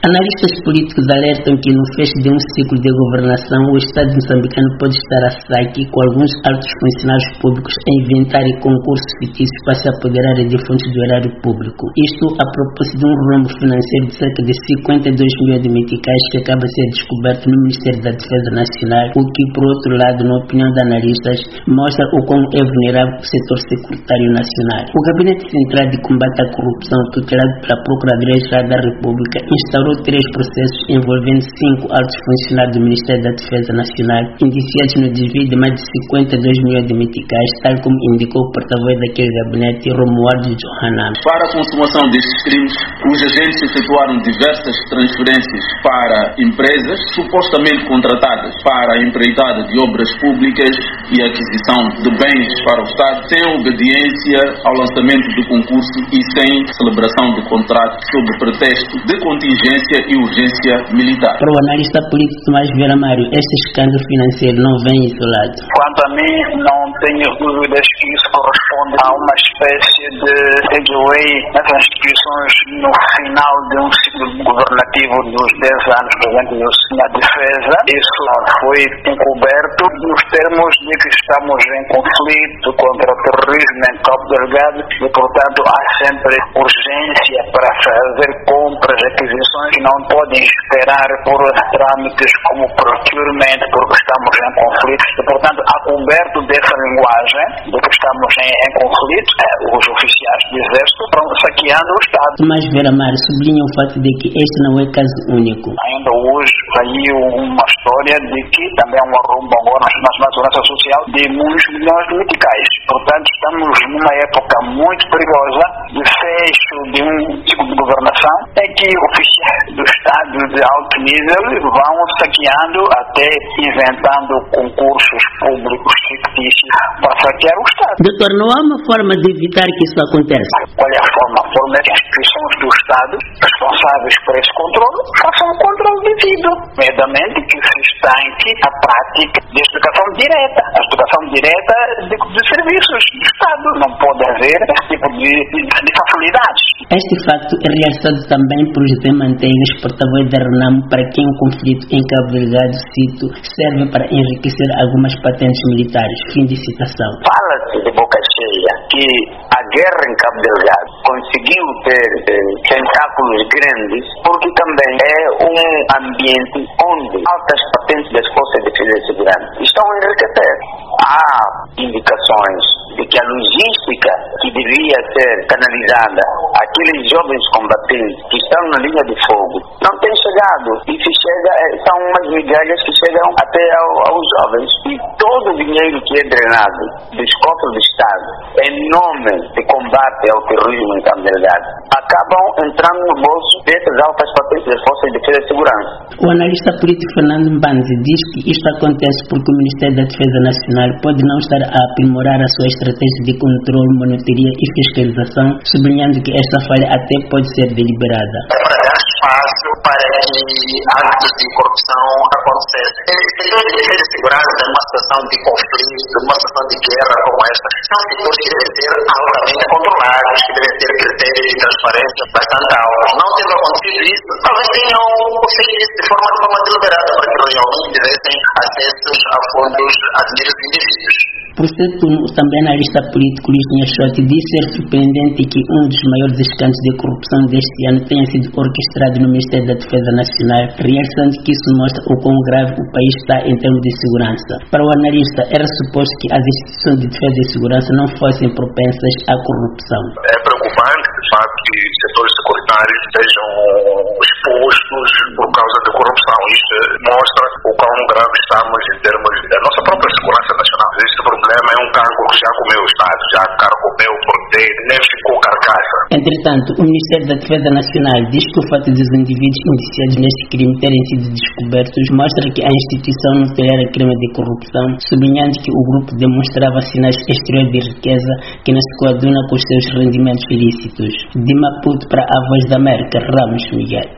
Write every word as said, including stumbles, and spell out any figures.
Analistas políticos alertam que no fecho de um ciclo de governação, o Estado moçambicano pode estar a saque com alguns altos funcionários públicos a inventarem concursos fictícios para se apoderarem de fontes do erário público. Isto a propósito de um rombo financeiro de cerca de cinquenta e dois milhões de meticais que acaba de ser descoberto no Ministério da Defesa Nacional, o que, por outro lado, na opinião de analistas, mostra o quão é vulnerável o setor securitário nacional. O Gabinete Central de Combate à Corrupção, tutelado pela Procuradoria-Geral da República, instaurou três processos envolvendo cinco altos funcionários do Ministério da Defesa Nacional, indiciados no desvio de mais de cinquenta e dois milhões de meticais, tal como indicou o porta-voz daquele gabinete, Romualdo Johanan. Para a consumação destes crimes, os agentes efetuaram diversas transferências para empresas supostamente contratadas para a empreitada de obras públicas e aquisição de bens para o Estado, sem obediência ao lançamento do concurso e sem celebração do contrato, sob pretexto de contingência e urgência militar. Para o analista político Tomás Vieira Mário, este escândalo financeiro não vem isolado. Quanto a mim, não tenho dúvidas que isso corresponde a uma espécie de takeaway nas instituições no final de um ciclo governativo dos dez anos presentes na defesa. Isso foi encoberto nos termos de que estamos em conflito contra o terrorismo em Cabo Delgado e, portanto, há sempre urgência para fazer compras, aquisições que não podem esperar por trâmites como procurement, porque estamos em conflito. E, portanto, a coberto dessa linguagem de que estamos em, em conflito, é, os oficiais do Exército estão saqueando o Estado. Mas Vieira Mário sublinha o fato de que este não é caso único. Ainda hoje saiu uma história de que também é um arrombo agora na Segurança Social de muitos milhões de meticais. Portanto, estamos numa época muito perigosa de fecho de um ciclo de governação, é que oficiais do Estado de alto nível vão saqueando, até inventando concursos públicos fictícios para saquear o Estado. Doutor, não há uma forma de evitar que isso aconteça? Qual é a forma? A forma é que as instituições do Estado responsáveis por esse controle façam um controle devido, medamente que se estanque a prática de explicação direta. A explicação direta de, de serviços do Estado. Não pode haver esse tipo de, de, de facilidades. Este facto é realçado também por José Manteigas, porta-voz da RENAMO, para quem o conflito em Cabo Delgado, cito, serve para enriquecer algumas patentes militares. Fim de citação. Fala-se de boca cheia que a guerra em Cabo Delgado conseguiu ter eh, tentáculos grandes porque também é um ambiente onde altas patentes das Forças de Defesa e Segurança estão a enriquecer. Há indicações de que a logística que deveria ser canalizada àqueles jovens combatentes que estão na linha de fogo não tem chegado, e se chega, são umas migalhas que chegam até ao, aos jovens, e todo o dinheiro que é drenado dos cofres do Estado em nome de combate ao terrorismo em Cabo Delgado acabam entrando no bolso dessas altas patentes das Forças de Defesa e Segurança. O analista político Fernando Mbanzi diz que isto acontece porque o Ministério da Defesa Nacional pode não estar a aprimorar a sua estratégia de controle, monitoria e fiscalização, sublinhando que esta falha até pode ser deliberada. Para dar espaço para que atos de corrupção acontecessem. O setor de defesa e segurança é uma situação de conflito, uma situação de guerra como esta. São setores que devem ser altamente controlados, que devem ter critérios de transparência bastante altos. Não tendo acontecido isso, talvez tenham feito isso de forma, de forma deliberada, para que realmente tivessem acessos a fundos a dinheiros indivíduos. Por certo, também analista político Luís Nhachote diz ser surpreendente que um dos maiores escândalos de corrupção deste ano tenha sido orquestrado no Ministério da Defesa Nacional, realçando que isso mostra o quão grave o país está em termos de segurança. Para o analista, era suposto que as instituições de defesa e segurança não fossem propensas à corrupção. É preocupante, de facto, que setores securitários sejam expostos por causa da corrupção. Isto mostra o quão grave estamos em termos da nossa própria segurança nacional. Este problema é um cargo que já comeu o Estado, já carcomeu o poder, nem ficou carcaça. Entretanto, o Ministério da Defesa Nacional diz que o fato dos indivíduos indiciados neste crime terem sido descobertos mostra que a instituição não tolera crime de corrupção, sublinhando que o grupo demonstrava sinais exteriores de riqueza que não se coaduna com os seus rendimentos ilícitos. De Maputo para a Voz da América, Ramos Miguel.